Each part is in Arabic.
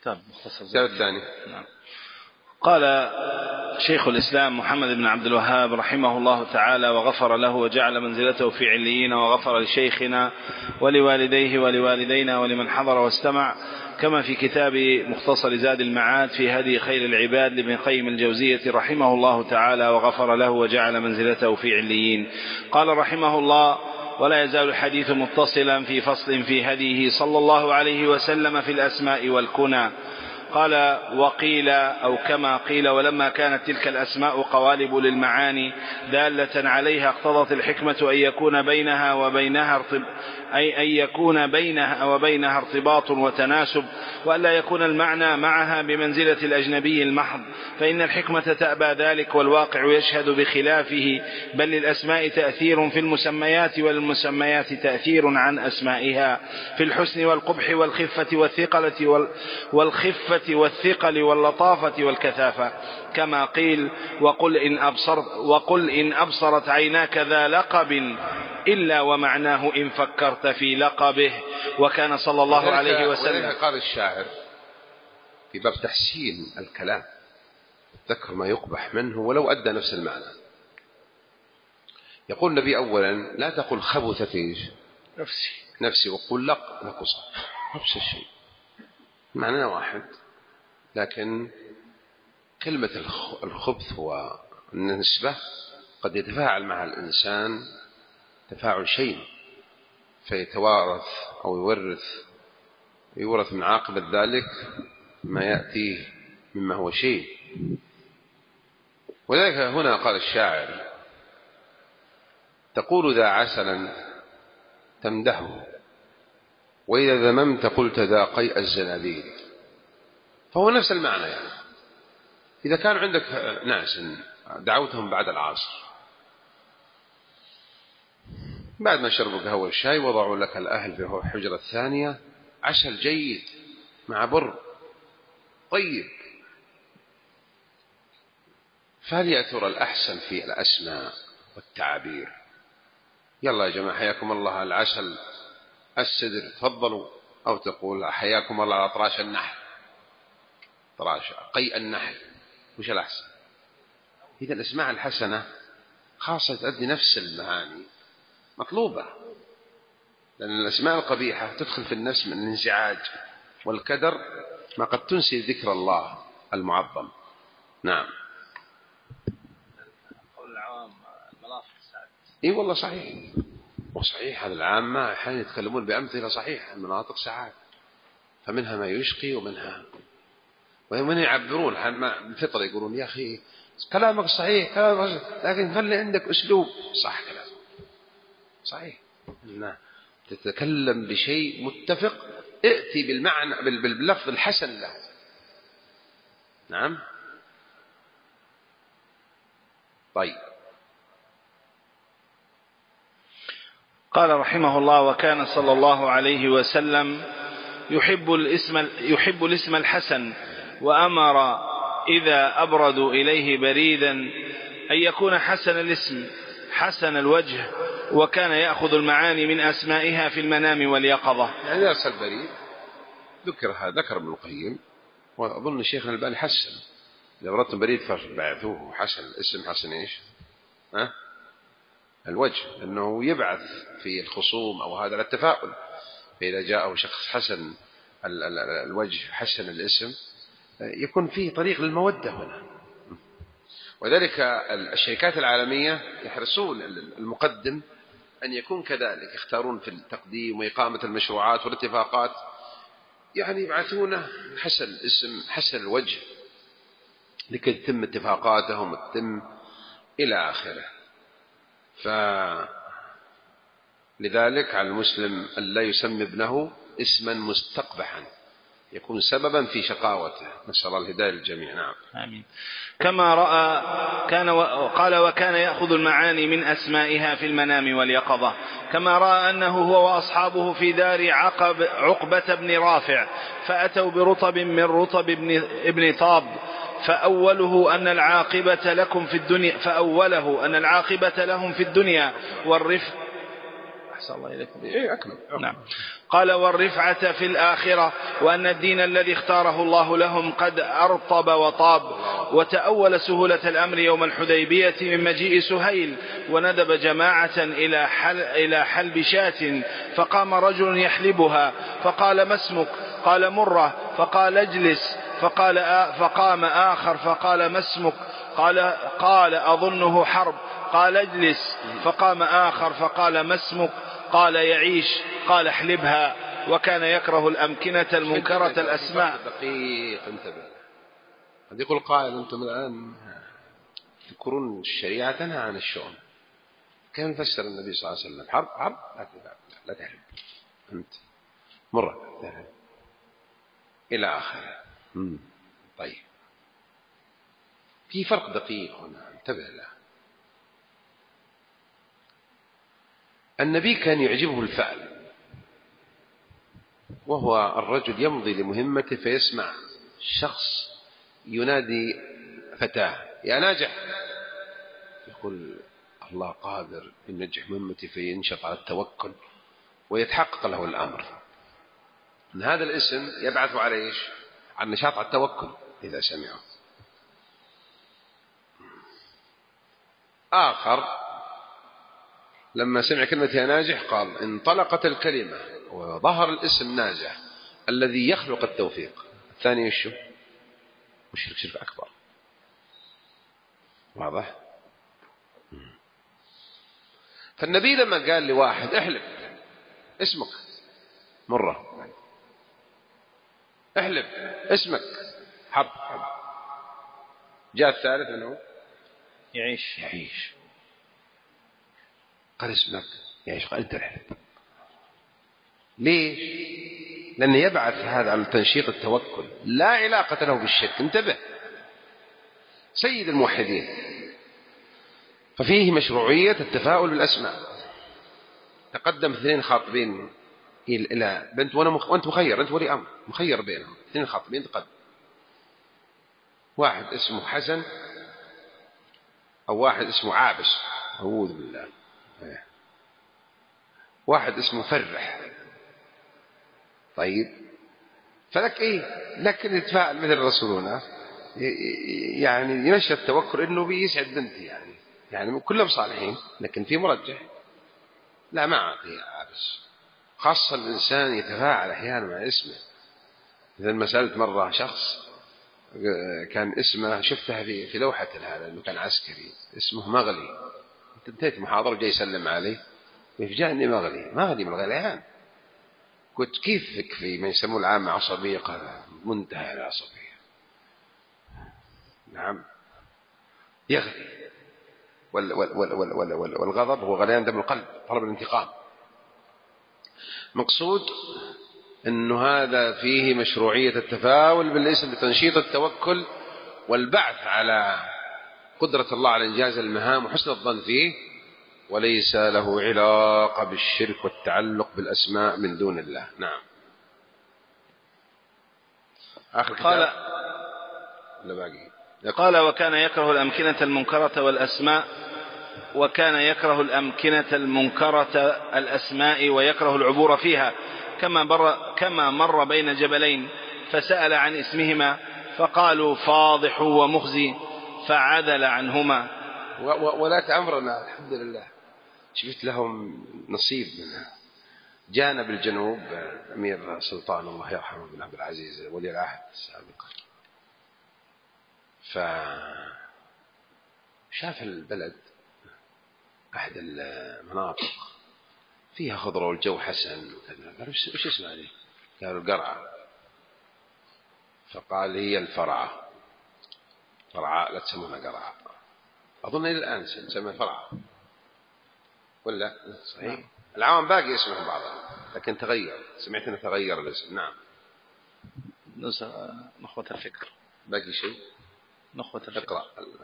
الكتاب الثاني. نعم. قال شيخ الإسلام محمد بن عبد الوهاب رحمه الله تعالى وغفر له وجعل منزلته في عليين، وغفر لشيخنا ولوالديه ولوالدينا ولمن حضر واستمع، كما في كتاب مختصر زاد المعاد في هدي خير العباد لابن قيم الجوزية رحمه الله تعالى وغفر له وجعل منزلته في عليين. قال رحمه الله: ولا يزال الحديث متصلا في فصل في هديه صلى الله عليه وسلم في الأسماء والكنى. قال: وقيل أو كما قيل: ولما كانت تلك الأسماء قوالب للمعاني دالة عليها اقتضت الحكمة أن يكون بينها وبينها ارتباط وتناسب، وألا يكون المعنى معها بمنزلة الأجنبي المحض، فإن الحكمة تأبى ذلك والواقع يشهد بخلافه، بل للأسماء تأثير في المسميات وللمسميات تأثير عن أسمائها في الحسن والقبح والثقل واللطافة والكثافة، كما قيل: وقل إن أبصرت عيناك ذا لقب إلا ومعناه إن فكرت في لقبه. وكان صلى الله عليه وسلم. قال الشاعر في باب تحسين الكلام: ذكر ما يقبح منه ولو أدى نفس المعنى. يقول النبي أولا: لا تقل خبثت نفسي وقل نقص نفس الشيء، معنى واحد، لكن كلمة الخبث والنسبة قد يتفاعل مع الإنسان تفاعل شيء فيتوارث أو يورث من عاقبة ذلك ما يأتيه مما هو شيء. وذلك هنا قال الشاعر: تقول ذا عسلا تمدحه، وإذا ذممت قلت ذا قيء الزنابيل. فهو نفس المعنى. يعني إذا كان عندك ناس دعوتهم بعد العصر، بعد ما شربوا قهوة والشاي وضعوا لك الأهل في الحجرة الثانية عسل جيد مع بر طيب، فهل يا ترى الأحسن في الأسماء والتعابير؟ يلا يا جماعة حياكم الله العسل السدر تفضلوا، أو تقول حياكم الله على طراش النحل، طراش قيء النحل، وش الأحسن؟ إذا الأسماء الحسنة خاصة تؤدي نفس المعاني مطلوبة، لأن الأسماء القبيحة تدخل في النفس من الانزعاج والكدر ما قد تنسي ذكر الله المعظم. نعم. قول العوام الملافظ سعد. إيه والله صحيح، وصحيح هذا العامة أحيانا يتكلمون بأمثلة صحيحة، المناطق سعاد، فمنها ما يشقي ومنها يعبرون بالفطرة، يقولون يا أخي كلامك صحيح كلامك، لكن خلي عندك أسلوب صح. كلام صحيح، تتكلم بشيء متفق، ائتي بالمعنى باللفظ الحسن له. نعم. طيب. قال رحمه الله: وكان صلى الله عليه وسلم يحب الاسم الحسن، وأمر إذا أبردوا إليه بريدا أن يكون حسن الاسم حسن الوجه، وكان يأخذ المعاني من أسمائها في المنام واليقظة. يعني أرسل بريد ذكر ابن القيم، وأظن الشيخ الألباني حسن، إذا أردتم بريد فبعثوه حسن الاسم. حسن إيش؟ الوجه، أنه يبعث في الخصوم أو هذا التفاؤل، فإذا جاءه شخص حسن الوجه حسن الاسم يكون فيه طريق للمودة هنا. وذلك الشركات العالمية يحرصون المقدم أن يكون كذلك، يختارون في التقديم وإقامة المشروعات والاتفاقات، يعني يبعثونه حسن الاسم حسن الوجه لكي تتم اتفاقاتهم وتتم إلى آخره. فلذلك على المسلم أن لا يسمي ابنه اسما مستقبحا يكون سببا في شقاوته، نسأل الله الهداية للجميع. نعم. آمين. كما رأى قال: وكان يأخذ المعاني من أسمائها في المنام واليقظة، كما رأى أنه هو وأصحابه في دار عقبة بن رافع، فأتوا برطب من رطب ابن طاب، فأوله أن العاقبة لهم في الدنيا والرفق. أحسن الله إليكم. إيه أكمل. نعم. قال والرفعة في الآخرة، وأن الدين الذي اختاره الله لهم قد أرطب وطاب. وتأول سهولة الأمر يوم الحديبية من مجيء سهيل، وندب جماعة إلى حلب شاة، فقام رجل يحلبها فقال ما اسمك؟ قال مرة. فقال اجلس. فقام آخر فقال ما اسمك؟ قال أظنه حرب. قال اجلس. فقام آخر فقال ما اسمك؟ قال يعيش. قال احلبها. وكان يكره الأمكنة المنكرة الأسماء. دقيق انتبه. قد يقول قائل أنتم الآن تذكرون الشريعة تنهى عن الشؤم، كيف نفسر النبي صلى الله عليه وسلم حرب لا تحلب أنت مرة تحلب إلى آخره. طيب في فرق دقيق هنا انتبه له. النبي كان يعجبه الفعل، وهو الرجل يمضي لمهمته فيسمع شخص ينادي فتاه يا ناجح، يقول الله قادر ينجح مهمتي، فينشط على التوكل ويتحقق له الأمر. من هذا الاسم يبعث على إيش؟ على النشاط على التوكل إذا سمعه. آخر لما سمع كلمة يا ناجح قال انطلقت الكلمة وظهر الاسم ناجح الذي يخلق التوفيق. الثاني يشو مشرك شرك أكبر. واضح؟ فالنبي لما قال لواحد احلب اسمك مرة، احلب اسمك حرب، جاء الثالث انه يعيش قال اسمك يعيش، قال انت احلب. ليش؟ لأن يبعث هذا على تنشيط التوكل، لا علاقة له بالشرك. انتبه، سيد الموحدين. ففيه مشروعية التفاؤل بالأسماء. تقدم اثنين خاطبين إلى بنت وأنت مخير، أنت ولي أمر مخير بينهم، اثنين خاطبين تقدم، واحد اسمه حسن أو واحد اسمه عابس، أعوذ بالله، واحد اسمه فرح. طيب فلك إيه؟ لكن يتفاعل مثل رسولنا، يعني ينشر التوكل إنه بيسعد بنتي، يعني كلهم صالحين، لكن في مرجح لا ما أعطيه عابس. خاصة الإنسان يتفاعل أحيانا مع اسمه. إذا ما سألت مرة شخص كان اسمه شفته في لوحة هذا إنه كان عسكري اسمه مغلي، انتهيت محاضرة وجاي يسلم علي ويفجأني مغلي من الغليان. قلت كيفك في ما يسموه العامة عصبية؟ قال منتهى العصبية. نعم يغلي، والغضب هو غليان دم القلب، طلب الانتقام. مقصود أنه هذا فيه مشروعية التفاؤل بالاسم لتنشيط التوكل والبعث على قدرة الله على إنجاز المهام وحسن الظن فيه، وليس له علاقة بالشرك والتعلق بالأسماء من دون الله. نعم. آخر كتاب قال وكان يكره الأمكنة المنكرة والأسماء، وكان يكره الأمكنة المنكرة الأسماء ويكره العبور فيها، كما مر بين جبلين فسأل عن اسمهما فقالوا فاضح ومخزي فعدل عنهما. ولا تأمرنا الحمد لله، شفت لهم نصيب منها. جانا بالجنوب أمير سلطان الله يرحمه بن عبد العزيز ولي العهد السابق، فشاف البلد أحد المناطق فيها خضرة والجو حسن وكذا، قال وش اسمها هذه؟ قالوا القرعة. فقال هي الفرعة، فرعاء لا تسمونها قرعة، أظن إلى الآن تسمى فرعة ولا صحيح؟ العوام باقي اسمهم بعضهم لكن تغير، سمعت أنه تغير الاسم. نعم. نخوة الفكر باقي شيء؟ نخوة الفكر. اقرأ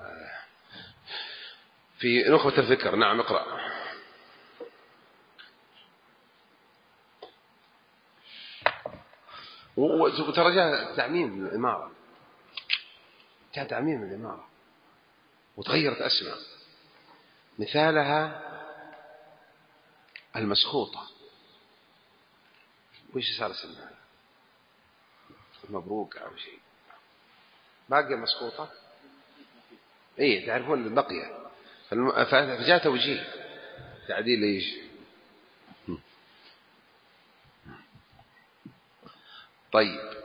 في نخوة الفكر. نعم اقرأ. وترى جاء تعميم من الإمارة، جاء تعميم من الإمارة وتغيرت أسماء. مثالها المسخوطة وش صار اسمها؟ مبروك أو شيء باقي مسخوطة. إيه تعرفون البقية. فجاء توجيه تعديل إيش. طيب